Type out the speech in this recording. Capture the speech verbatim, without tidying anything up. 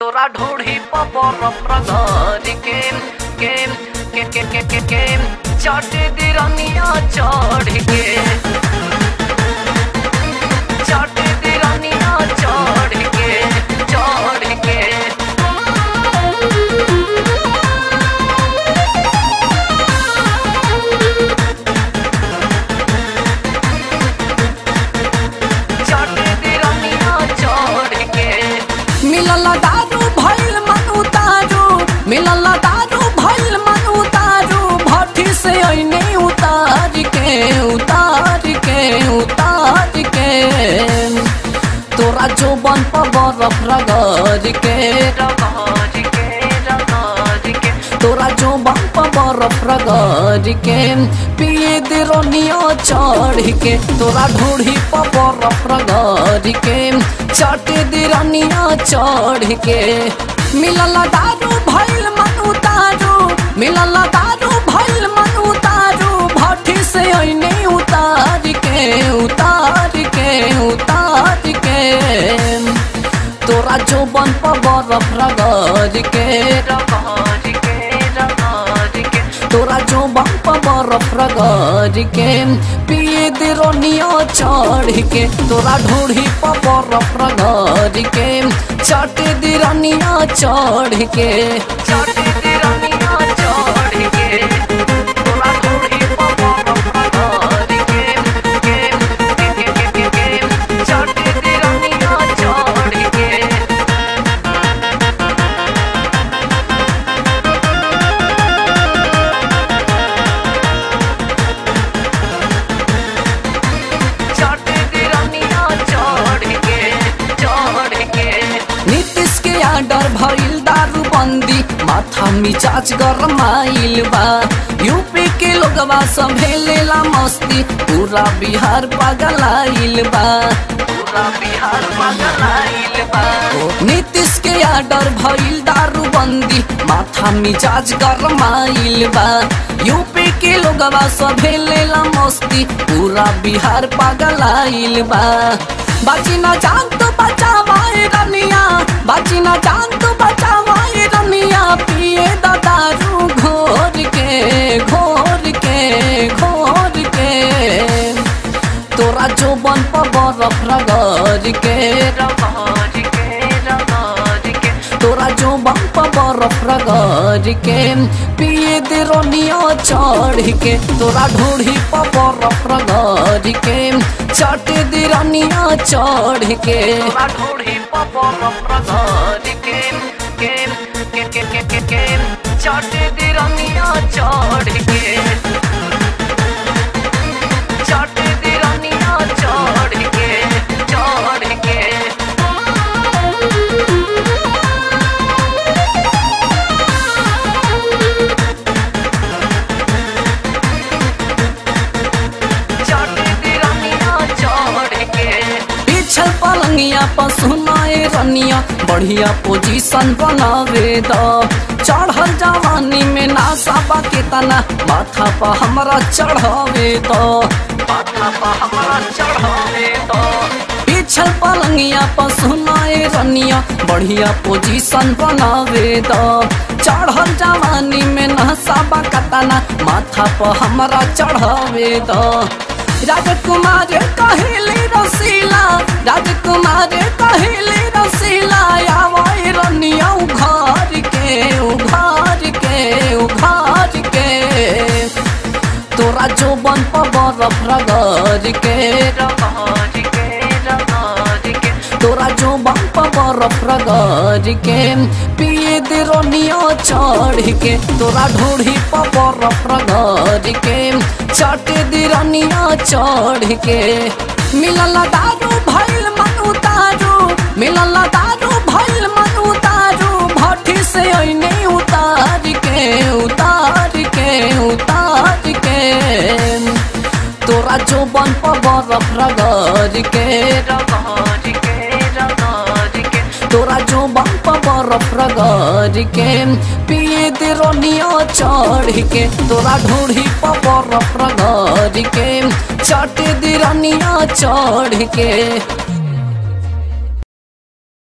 तोरा ढोढ़ी पर बरफ रगड़ के के के के के के के चट दिरनिया चढ़ के चट दिरनिया चढ़ के चढ़ के चट दिरनिया चढ़ के मिलल दारू भइल मन उतारू मिलल दारू भइल मन उतारू भट्ठी से ऐने उतार के उतार के उतार के तोरा जोबन पर बरफ रगड़ के रगड़ के रगड़ के तोरा जोबन पर बरफ रगड़ के पिए दे रोनिया चढ़ के तोरा ढोढ़ी पर बरफ रगड़ के चट दे रोनिया चढ़ के मिलल दारू भइल मन उतारू मिलल दारू भइल मन उतारू भट्ठी से ऐने उतार के उतार के उतार के तोरा जोबन पर बरफ रगड़ के रगड़ के रगड़ के तोरा जोबन पर बरफ रगड़ के पिए दे रोनिया चढ़ के तोरा ढोढ़ी पर बरफ रगड़ के चट दे रोनिया चढ़ के चट दिरनिया चढ़ के तोरा ढोढ़ी पर बरफ रगड़ के के के के के के चट दिरनिया चढ़ के चट दिरनिया चढ़ के चढ़ के नीतीश के आडर भइल दारू बंदी माथा मिजाज गरमाइल बा यूपी के लोगवा सभे लेला मस्ती पूरा बिहार पगलाइल बा पूरा बिहार पगलाइल बा नीतीश के आडर भइल दारू बंदी माथा मिजाज गरमाइल बा यूपी के लोगवा सभे लेला मस्ती पूरा बिहार पगलाइल बा बाची ना जान तो बचावाए रनिया बाची ना जान तो बचावाए रनिया पिए दा दारू घोर के घोर के घोर के तोरा जोबन पर बरफ रगड़ के रगड़ के रगड़ के तोरा जोबन पर बरफ रगड़ के पिए दे रोनिया चढ़ के तोरा ढोढ़ी पर बरफ रगड़ के चट दे रोनिया चढ़ के तोरा ढोढ़ी पर बरफ रगड़ के के के के के के के चट दिरनिया चढ़ के चट दिरनिया चढ़ के चढ़ के चट दिरनिया चढ़ के पीछल पलंगिया पर सुनाए रनिया बढ़िया पोजीशन बनावे द चढ़ल जवानी में नासाबा के तना माथा पर हमरा चढ़ावे द माथा पर हमरा चढ़ावे तो पीछल पलंगिया पर सुनाए रनिया बढ़िया पोजीशन बनावे द चढ़ल जवानी में नहसाबा कतना माथा पर हमरा चढ़ावे द राजकुमार कहेले रसीला राजकुमार कहेले रसीला आवाए रनिया उघार के उघार के उघार के तोरा जोबन पर बरफ रगड़ के रगड़ के रगड़ के तोरा जोबन पर बरफ रगड़ के पिए दे रोनिया चढ़ के तोरा ढोढ़ी पर बरफ रगड़ के चट दे रोनिया चढ़ के मिलल दारू भइल मन उतारू मिलल दारू भइल मन उतारू भट्ठी से ऐने उतार के उतार के उतार के तोरा जोबन पर बरफ रगड़ के रगड़ के रगड़ के तोरा जोबन पर बरफ रगड़ के पिए दे रोनिया चढ़ के तोरा ढोढ़ी पर बरफ रगड़ के चट दे रोनिया चढ़ के